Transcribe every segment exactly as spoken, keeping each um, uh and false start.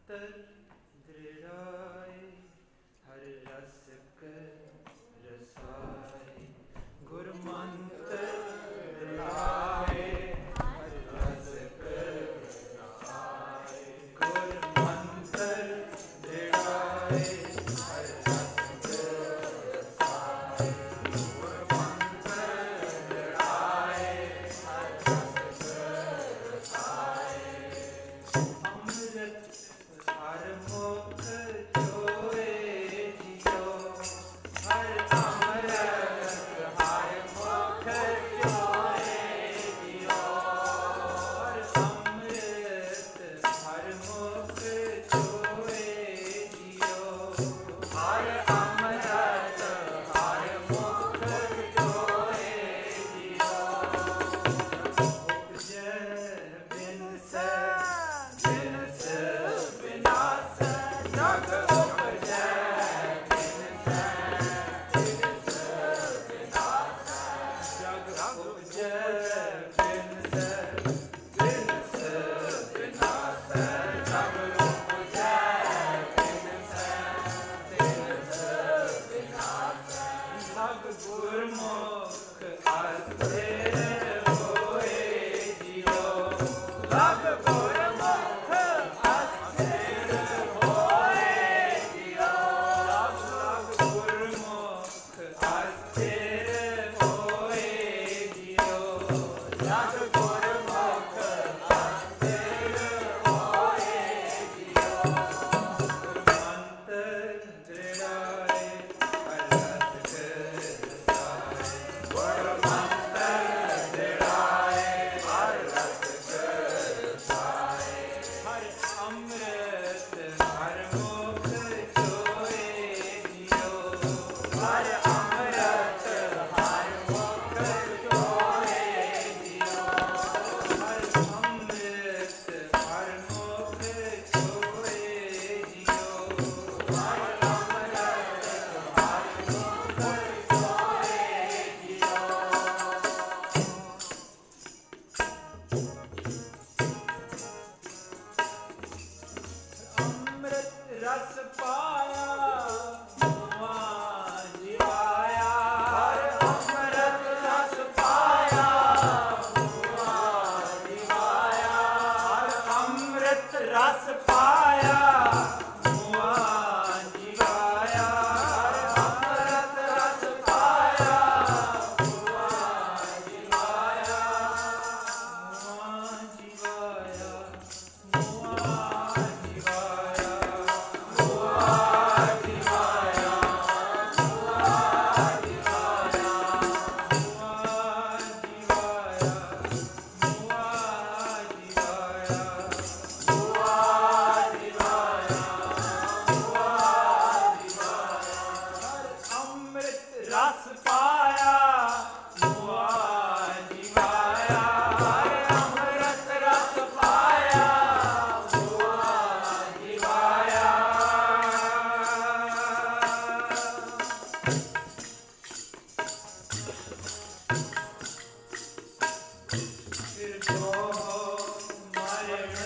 ਮੰਤਰ ਦ੍ਰਿੜਾਏ ਹਰਿ ਰਸ ਕਰ ਰਸਾਏ। ਗੁਰ ਮੰਤਰ ਦ੍ਰਿੜਾਏ ਹਰਿ ਰਸ ਕਰ ਰਸਾਏ। ਗੁਰ ਮੰਤਰ ਦ੍ਰਿੜਾਏ ਹਰਿ ਰਸ ਕਰ ਰਸਾਏ। ਗੁਰ ਮੰਤਰ ਦ੍ਰਿੜਾਏ ਹਰਿ ਰਸ ਕਰ ਰਸਾਏ। ਅੰਮ੍ਰਿਤ ਹਰਿ ਮੁਖ ਚੋਏ ਜੀਓ ਹਰਿ ਅੰਮ੍ਰਿਤ ਹਰਿ ਮੁਖ ਚੋਏ ਜੀਓ। ਹਰਿ ਅੰਮ੍ਰਿਤ ਹਰਿ ਮੁਖ ਚੋਏ ਜੀਓ। ਹਰਿ ਅੰਮ੍ਰਿਤ ਹਰਿ ਮੁਖ ਚੋਏ ਜੀਓ। ਉਪਜੈ ਬਿਨਸੈ ਬਿਨਸੈ ਬਿਨਾਸੈ ਜਗ ਉਪਜੈ ਬਿਨਸੈ ਬਿਨਸੈ ਬਿਨਾਸੈ ਜਗ ਉਪਜੈ ਬਿਨਸੈ ਬਿਨਸੈ ਬਿਨਾਸੈ ਜਗ ਉਪਜੈ ਬਿਨਸੈ ਬਿਨਸੈ ਬਿਨਾਸੈ। ਲਗ ਗੁਰਮੁਖ ਅਸਥਿਰ ਹੋਏ ਜੀਓ। ਲਗ ਗੁਰਮੁਖ ਅਸਥਿਰ ਹੋਏ ਜੀਓ। ਲਗ ਲਗ ਗੁਰਮੁਖ ਅਸਥਿਰ ਹੋਏ ਜੀਓ। ਲਗ ਗੁਰਮੁਖ ਅਸਥਿਰ ਹੋਏ ਜੀਓ। ਗੁਰਮੰਤਰ ਦ੍ਰਿੜਾਏ ਹਰਿ ਰਸ ਕਰ ਰਸਾਏ। ਗੁਰਮੰਤਰ ਦ੍ਰਿੜਾਏ ਹਰਿ ਰਸ ਕਰ ਰਸਾਏ। ਹਰਿ ਅੰਮ੍ਰਿਤ ਹਰਿ ਮੁਖ ਚੋਏ ਜੀਓ। ਹਰਿ ਅੰਮ੍ਰਿਤ ਹਰਿ ਮੁਖ ਚੋਏ ਜੀਓ। ਹਰਿ ਅੰਮ੍ਰਿਤ ਹਰਿ ਮੁਖ ਚੋਏ ਜੀਓ। ਹਰਿ ਅੰਮ੍ਰਿਤ ਹਰਿ ਮੁਖ ਚੋਏ ਜੀਓ। ਅੰਮ੍ਰਿਤ ਰਸ ਪਾਇਆ ਮੂਆ ਜਿਵਾਇਆ। ਹਰਿ ਅੰਮ੍ਰਿਤ ਰਸ ਪਾਇਆ ਮੂਆ ਜਿਵਾਇਆ। ਹਰਿ ਅੰਮ੍ਰਿਤ ਰਸ ਪਾਇਆ ਮੂਆ ਜਿਵਾਇਆ। ਹਰਿ ਅੰਮ੍ਰਿਤ ਰਸ ਪਾਇਆ ਮੂਆ ਜਿਵਾਇਆ। ਮੂਆ ਜਿਵਾਇਆ ਮੂਆ ਜਿਵਾਇਆ। ਮੂਆ ਜਿਵਾਇਆ ਮੂਆ ਜਿਵਾਇਆ। ਮੂਆ ਜਿਵਾਇਆ ਮੂਆ ਜਿਵਾਇਆ। ਮੂਆ ਜਿਵਾਇਆ ਮੂਆ ਜਿਵਾਇਆ। ਹਰਿ ਅੰਮ੍ਰਿਤ ਰਸ ਪਾਇਆ ਮੂਆ ਜਿਵਾਇਆ। ਹਰਿ ਅੰਮ੍ਰਿਤ ਰਸ ਪਾਇਆ ਮੂਆ ਜਿਵਾਇਆ। ਫਿਰ ਜੋ ਮਰਨ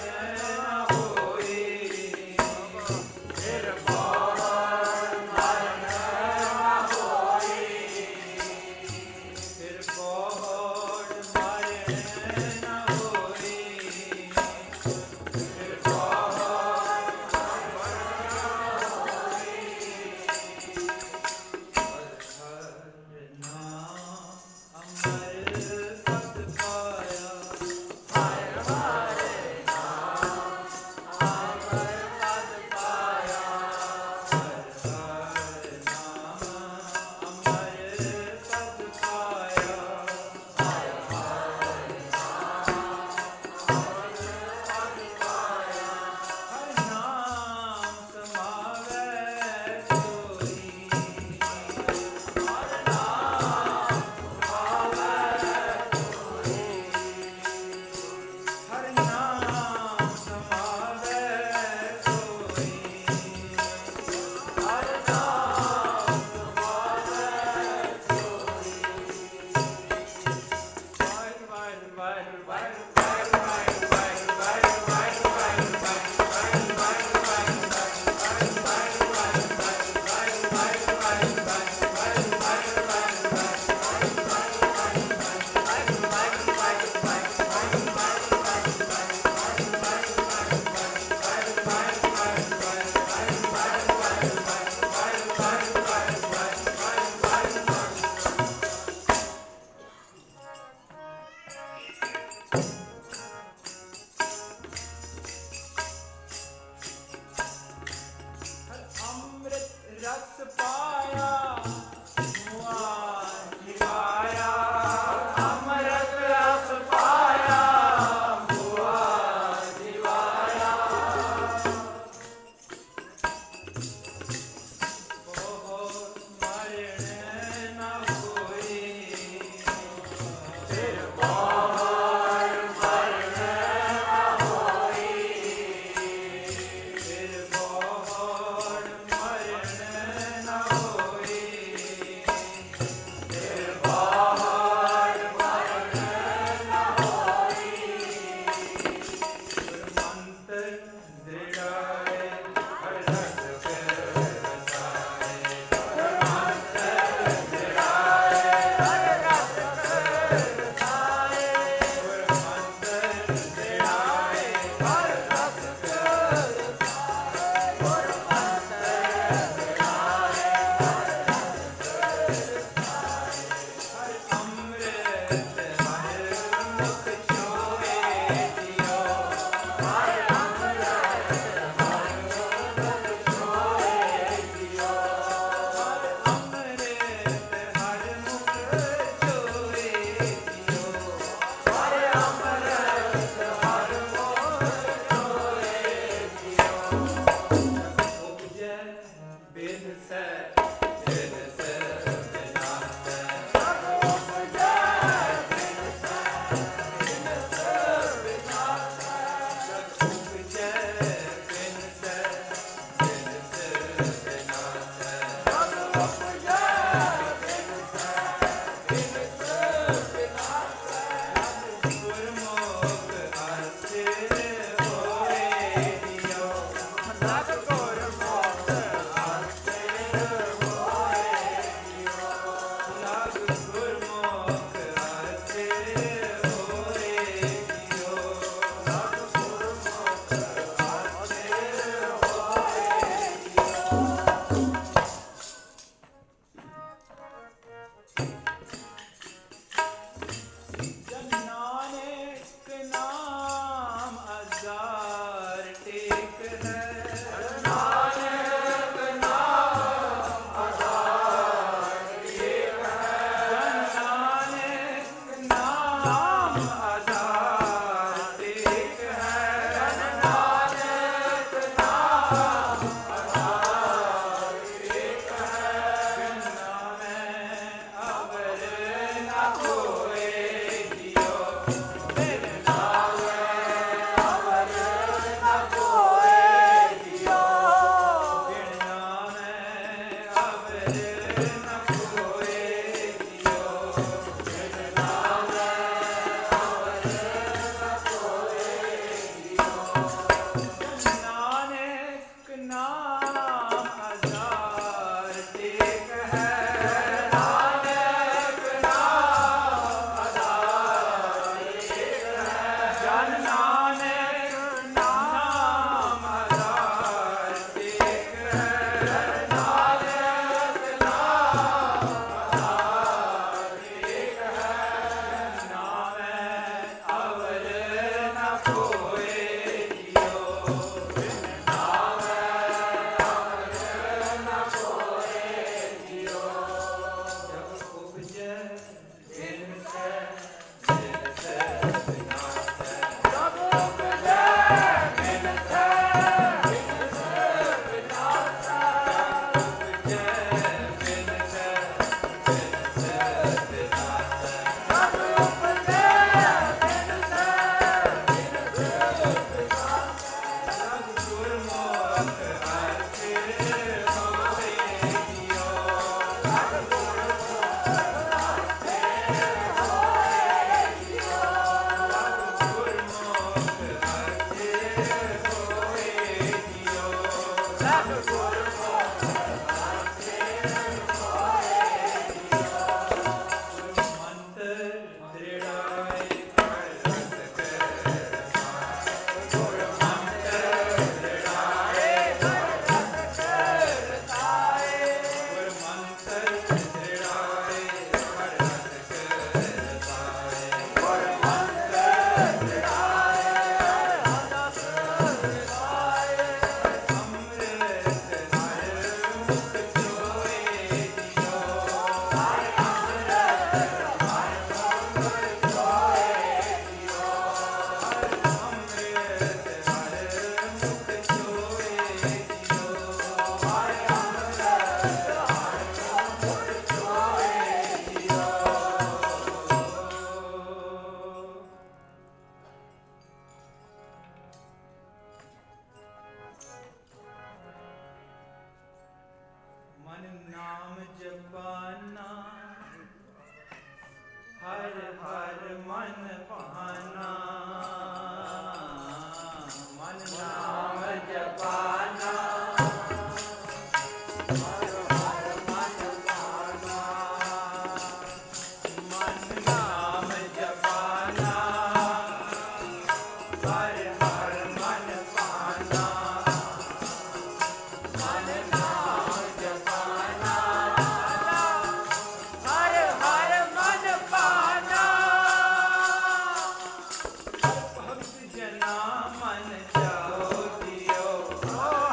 ਹਰ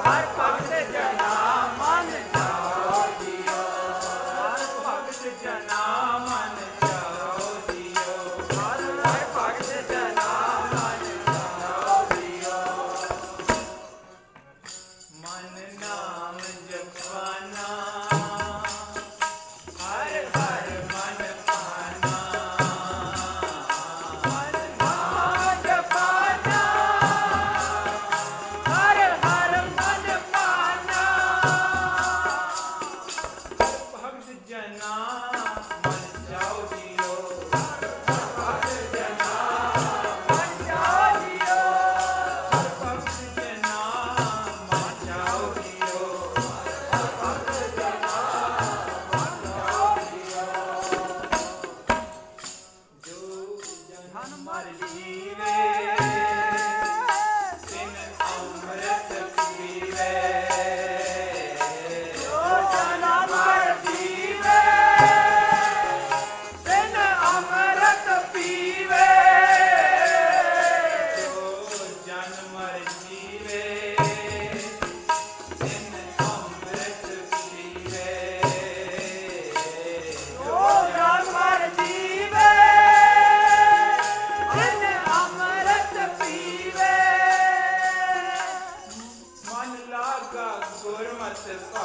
ਹਰ ਭਗਤ ਜਨਾ ਮਨ ਚਾਓ ਜਿਓ ਹਰ ਭਗਤ ਜਨਾ ਮਨ ਚਾਓ ਜਿਓ ਹਰ ਹਰ ਭਗਤ ਜਨਾ ਮਨ ਚਾਓ ਜਿਓ ਮਨ ਨਾਮ ਜਪਾਨਾ ਹਰ ਹਰ ਮਨ ਪਾਨਾ ਮਨ ਨਾਮ ਜਪਾਨਾ ਹਰ ਹਰ ਮਨ ਪਾਨਾ ਭਗਤ ਜਨਾ ਮਨ ਜਾਓ ਜਿਓ ਭਗਤ ਜਨਾ ਮਨ ਜਾਓ ਜਿਓ ਭਗਤ ਜਨਾ ਮਨ ਜਾਓ ਜਿਓ ਭਗਤ ਜਨਾ ਮਨ ਜਾਓ ਜਿਓ ਜੋ ਜਨ ਮਰ ਜੀਵੇ ਤਿਨ ਅੰਮ੍ਰਿਤ ਪੀਵੇ ਜੋ ਜਨ ਮਰ ਜੀਵੇ ਤਿਨ ਅੰਮ੍ਰਿਤ ਪੀਵੇ ਜੋ ਜਨ ਮਰ ਜੀਵੇ ਤਿਨ ਅੰਮ੍ਰਿਤ ਪੀਵੇ ਜੋ ਜਨ ਮਰ ਜੀਵੇ ਤਿਨ ਅੰਮ੍ਰਿਤ ਪੀਵੇ ਮਨ ਲਾਗਾ ਗੁਰਮਤਿ